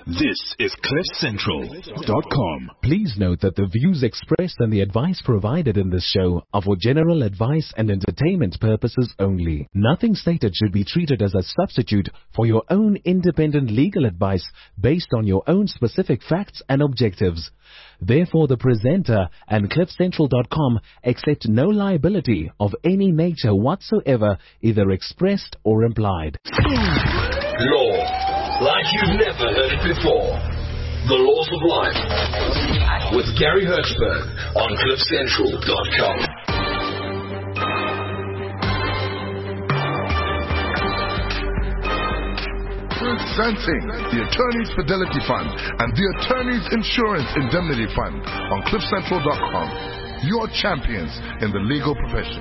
This is CliffCentral.com. Please note that the views expressed and the advice provided in this show are for general advice and entertainment purposes only. Nothing stated should be treated as a substitute for your own independent legal advice based on your own specific facts and objectives. Therefore, the presenter and CliffCentral.com accept no liability of any nature whatsoever, either expressed or implied. Law. Like you've never heard it before. The Laws of Life with Gary Hertzberg on CliffCentral.com. Presenting the Attorney's Fidelity Fund and the Attorney's Insurance Indemnity Fund on CliffCentral.com. Your champions in the legal profession.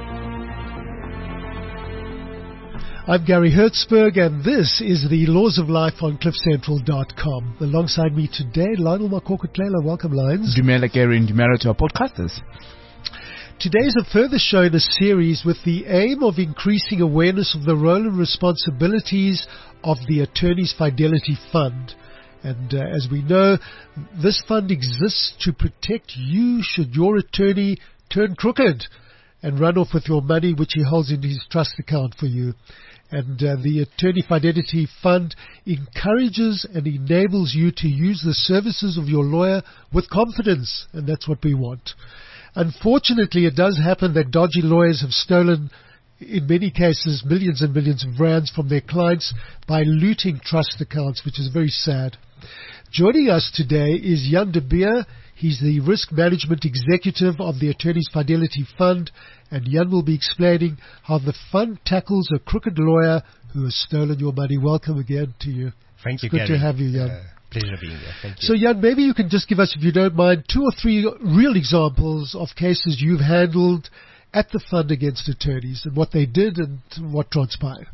I'm Gary Hertzberg, and this is the Laws of Life on CliffCentral.com. Alongside me today, Lionel Makoko-Tlela. Welcome, Lions. Dumela, Gary, and Dumela to our podcasters. Today is a further show in a series with the aim of increasing awareness of the role and responsibilities of the Attorney's Fidelity Fund. And as we know, this fund exists to protect you should your attorney turn crooked and run off with your money which he holds in his trust account for you. And the Attorney Fidelity Fund encourages and enables you to use the services of your lawyer with confidence, and that's what we want. Unfortunately, it does happen that dodgy lawyers have stolen, in many cases, millions and millions of rands from their clients by looting trust accounts, which is very sad. Joining us today is Jan de Beer. He's the Risk Management Executive of the Attorney's Fidelity Fund, and Jan will be explaining how the fund tackles a crooked lawyer who has stolen your money. Welcome again to you. Thank you, Gary. Good to have you, Jan. Pleasure being here. Thank you. So, Jan, maybe you can just give us, if you don't mind, 2 or 3 real examples of cases you've handled at the fund against attorneys and what they did and what transpired.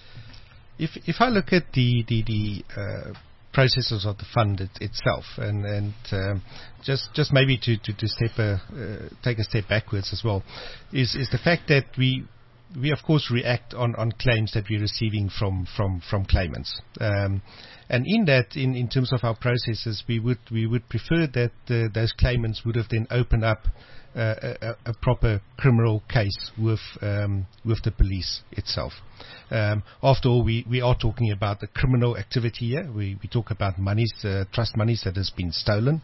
If I look at the processes of the fund itself, and just maybe to take a step backwards as well, is the fact that we of course react on claims that we're receiving from claimants, and in that, in terms of our processes, we would prefer that those claimants would have then opened up a proper criminal case with the police itself. After all, we are talking about the criminal activity here. We talk about monies, trust monies that has been stolen,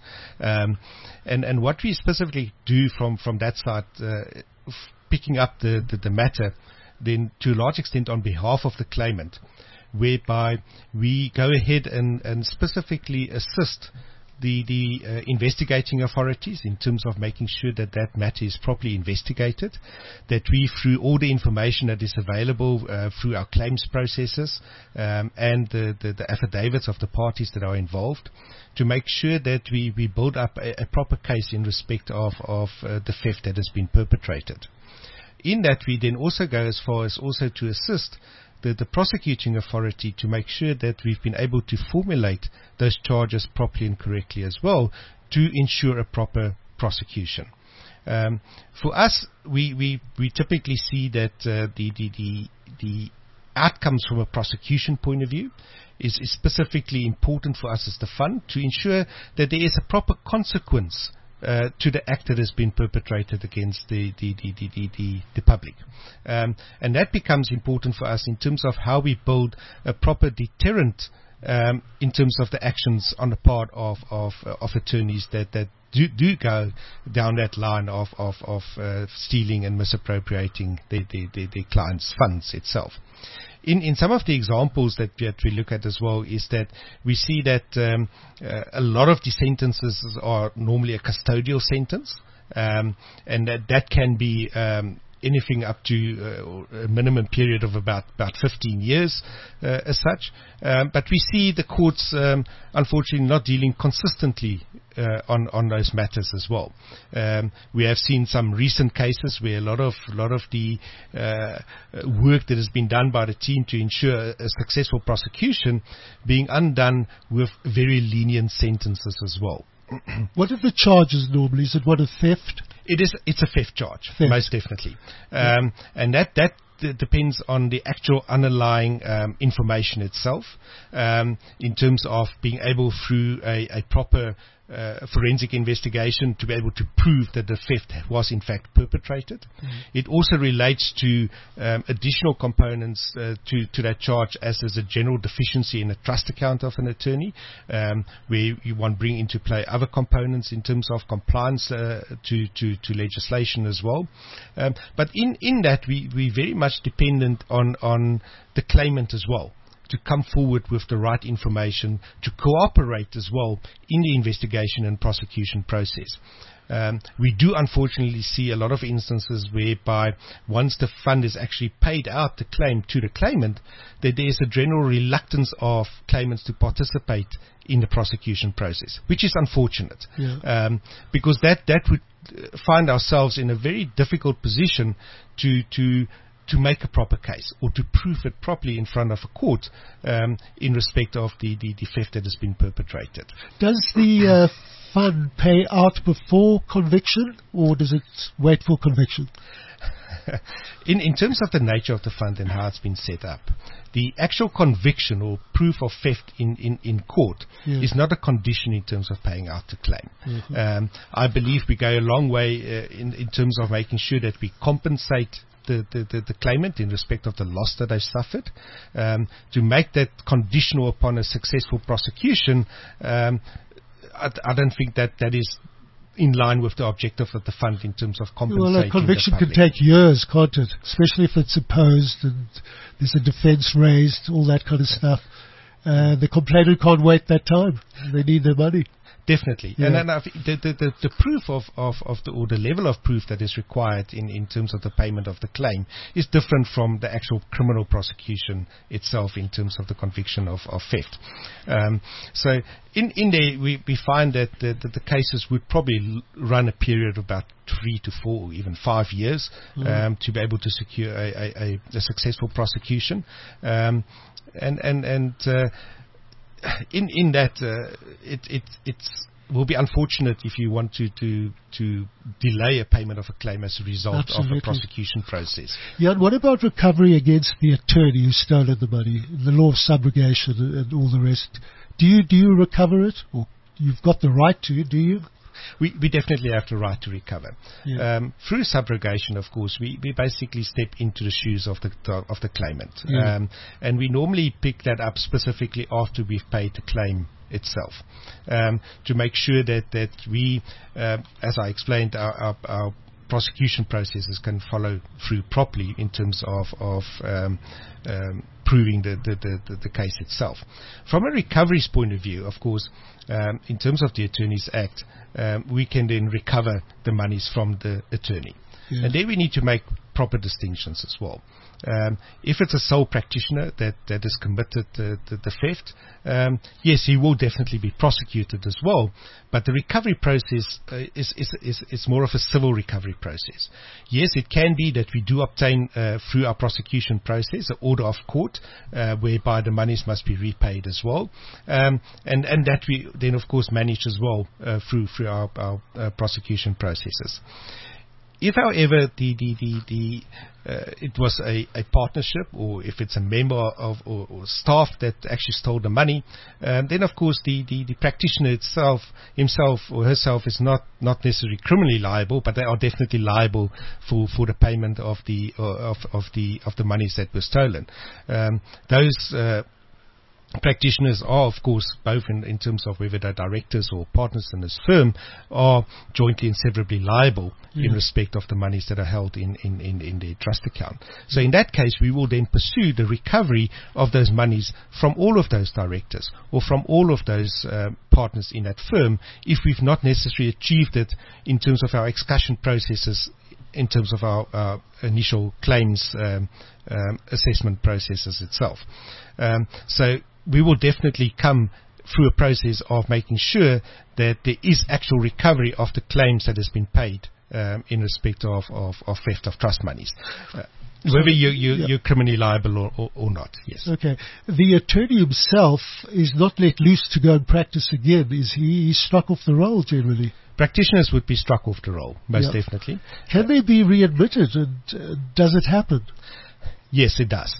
and what we specifically do from that side, picking up the matter, then to a large extent on behalf of the claimant, whereby we go ahead and specifically assist the investigating authorities in terms of making sure that matter is properly investigated, that we, through all the information that is available through our claims processes and the affidavits of the parties that are involved, to make sure that we build up a proper case in respect of the theft that has been perpetrated. In that, we then also go as far as also to assist the prosecuting authority to make sure that we've been able to formulate those charges properly and correctly as well, to ensure a proper prosecution. For us, we typically see that the outcomes from a prosecution point of view is specifically important for us as the fund, to ensure that there is a proper consequence to the act that has been perpetrated against the public. And that becomes important for us in terms of how we build a proper deterrent in terms of the actions on the part of attorneys that do go down that line of stealing and misappropriating the client's funds itself. In some of the examples that we look at as well, is that we see that a lot of the sentences are normally a custodial sentence, and that can be anything up to a minimum period of about 15 years as such. But we see the courts unfortunately not dealing consistently on those matters as well. We have seen some recent cases where a lot of the work that has been done by the team to ensure a successful prosecution being undone with very lenient sentences as well. What are the charges normally? Is it one of theft? It's a theft charge, most definitely. And that depends on the actual underlying information itself, in terms of being able through a proper forensic investigation to be able to prove that the theft was in fact perpetrated. It also relates to additional components to that charge, as is a general deficiency in a trust account of an attorney, where you want to bring into play other components in terms of compliance to legislation as well. But in that, we very much dependent on the claimant as well, to come forward with the right information, to cooperate as well in the investigation and prosecution process. We do unfortunately see a lot of instances whereby once the fund is actually paid out the claim to the claimant, that there is a general reluctance of claimants to participate in the prosecution process, which is unfortunate, because that would find ourselves in a very difficult position to make a proper case, or to prove it properly in front of a court in respect of the theft that has been perpetrated. Does the fund pay out before conviction, or does it wait for conviction? In terms of the nature of the fund and how it's been set up, the actual conviction or proof of theft in court is not a condition in terms of paying out the claim. I believe we go a long way in terms of making sure that we compensate the claimant in respect of the loss that they suffered. To make that conditional upon a successful prosecution, I don't think that is in line with the objective of the fund in terms of compensating. Well, a conviction can take years, can't it? Especially if it's opposed and there's a defence raised, all that kind of stuff. The complainant can't wait that time. They need their money. Definitely. And then the proof of the level of proof that is required in terms of the payment of the claim is different from the actual criminal prosecution itself in terms of the conviction of theft. So in there we find that the cases would probably run a period of about 3 to 4 or even 5 years to be able to secure a successful prosecution. In that, it will be unfortunate if you want to delay a payment of a claim as a result of a prosecution process. Yeah, and what about recovery against the attorney who stolen the money, the law of subrogation and all the rest? Do you recover it, or you've got the right to? Do you? We definitely have the right to recover. Through subrogation, of course, we basically step into the shoes of the claimant, and we normally pick that up specifically after we've paid the claim itself, to make sure that we, as I explained, our prosecution processes can follow through properly in terms of proving the case itself. From a recovery's point of view, of course, in terms of the Attorneys Act, we can then recover the monies from the attorney. And there we need to make proper distinctions as well. If it's a sole practitioner that has committed the theft, yes, he will definitely be prosecuted as well. But the recovery process is more of a civil recovery process. Yes, it can be that we do obtain through our prosecution process an order of court whereby the monies must be repaid as well, and that we then of course manage as well through our prosecution processes. If, however, it was a partnership, or if it's a member of or staff that actually stole the money, then of course the practitioner himself or herself is not necessarily criminally liable, but they are definitely liable for the payment of the monies that were stolen. Those practitioners are, of course, both in terms of whether they're directors or partners in this firm, are jointly and severably liable in respect of the monies that are held in their trust account. So in that case, we will then pursue the recovery of those monies from all of those directors or from all of those partners in that firm, if we've not necessarily achieved it in terms of our excussion processes, in terms of our initial claims assessment processes itself. So we will definitely come through a process of making sure that there is actual recovery of the claims that has been paid in respect of theft of trust monies. Whether you're criminally liable or not, yes. Okay. The attorney himself is not let loose to go and practice again. Is he struck off the roll generally? Practitioners would be struck off the roll, most definitely. Can they be readmitted, and does it happen? Yes, it does.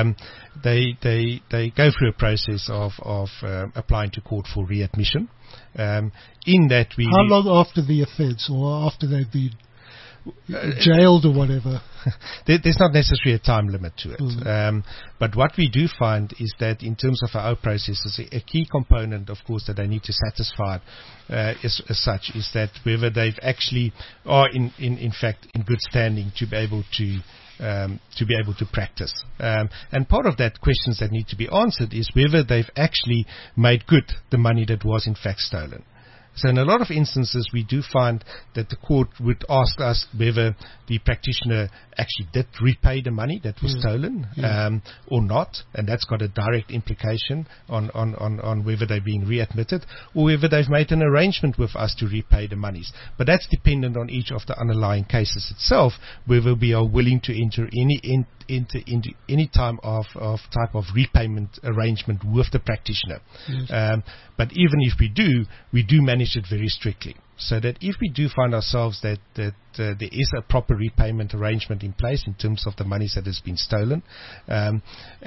They go through a process of applying to court for readmission. In that we... How long after the offence, or after they've been jailed or whatever? There's not necessarily a time limit to it. But what we do find is that in terms of our processes, a key component, of course, that they need to satisfy as such is that whether they've actually are in fact in good standing to be able to practice. And part of that questions that need to be answered is whether they've actually made good the money that was in fact stolen. So in a lot of instances, we do find that the court would ask us whether the practitioner actually did repay the money that was stolen or not, and that's got a direct implication on whether they've been readmitted or whether they've made an arrangement with us to repay the monies. But that's dependent on each of the underlying cases itself, whether we are willing to enter into any type of repayment arrangement with the practitioner. But even if we do manage it very strictly, so that if we do find ourselves that there is a proper repayment arrangement in place in terms of the monies that has been stolen, and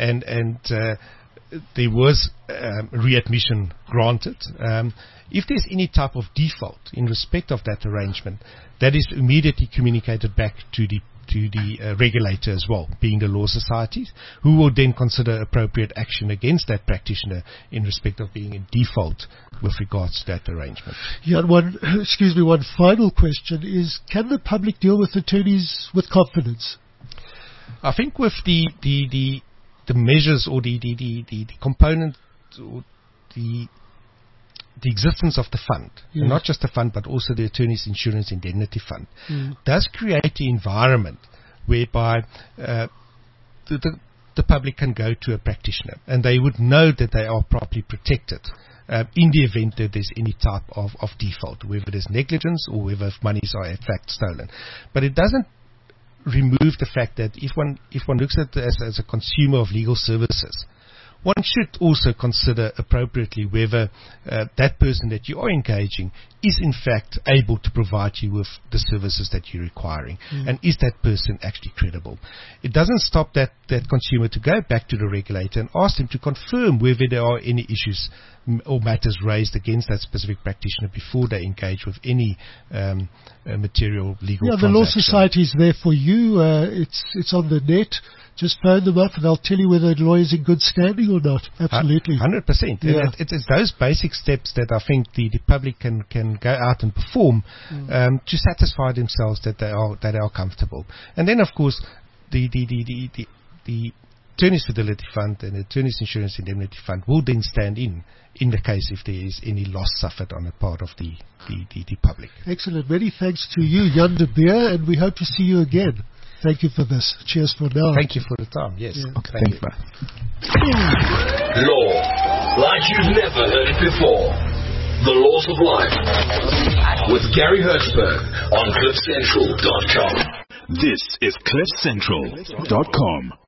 there was readmission granted, if there's any type of default in respect of that arrangement, that is immediately communicated back to the regulator as well, being the law societies, who will then consider appropriate action against that practitioner in respect of being in default with regards to that arrangement. Yeah, one final question is, can the public deal with attorneys with confidence? I think with the measures or the component or the existence of the fund, and not just the fund, but also the Attorneys Insurance Indemnity Fund, does create the environment whereby the public can go to a practitioner and they would know that they are properly protected in the event that there's any type of default, whether there's negligence or whether monies are in fact stolen. But it doesn't remove the fact that if one looks at it as a consumer of legal services, one should also consider appropriately whether that person that you are engaging is in fact able to provide you with the services that you're requiring. And is that person actually credible? It doesn't stop that consumer to go back to the regulator and ask them to confirm whether there are any issues or matters raised against that specific practitioner before they engage with any material legal transaction. The Law Society is there for you. It's on the net. Just phone them up and they'll tell you whether the lawyer's in good standing or not. Absolutely. 100%. Yeah. It's those basic steps that I think the public can go out and perform to satisfy themselves that they are comfortable. And then, of course, the Attorneys Fidelity Fund and the Attorneys Insurance Indemnity Fund will then stand in the case if there is any loss suffered on the part of the public. Excellent. Many thanks to you, Jan de Beer, and we hope to see you again. Thank you for this. Cheers for now. Thank you for the time. Yes. Yeah. Okay, thank you. Law, like you've never heard it before. The Laws of Life. With Gary Hertzberg on CliffCentral.com. This is CliffCentral.com.